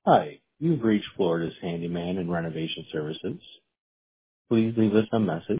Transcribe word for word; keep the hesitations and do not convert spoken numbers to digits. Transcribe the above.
Hi, you've reached Florida's Handyman and Renovation Services. Please leave us a message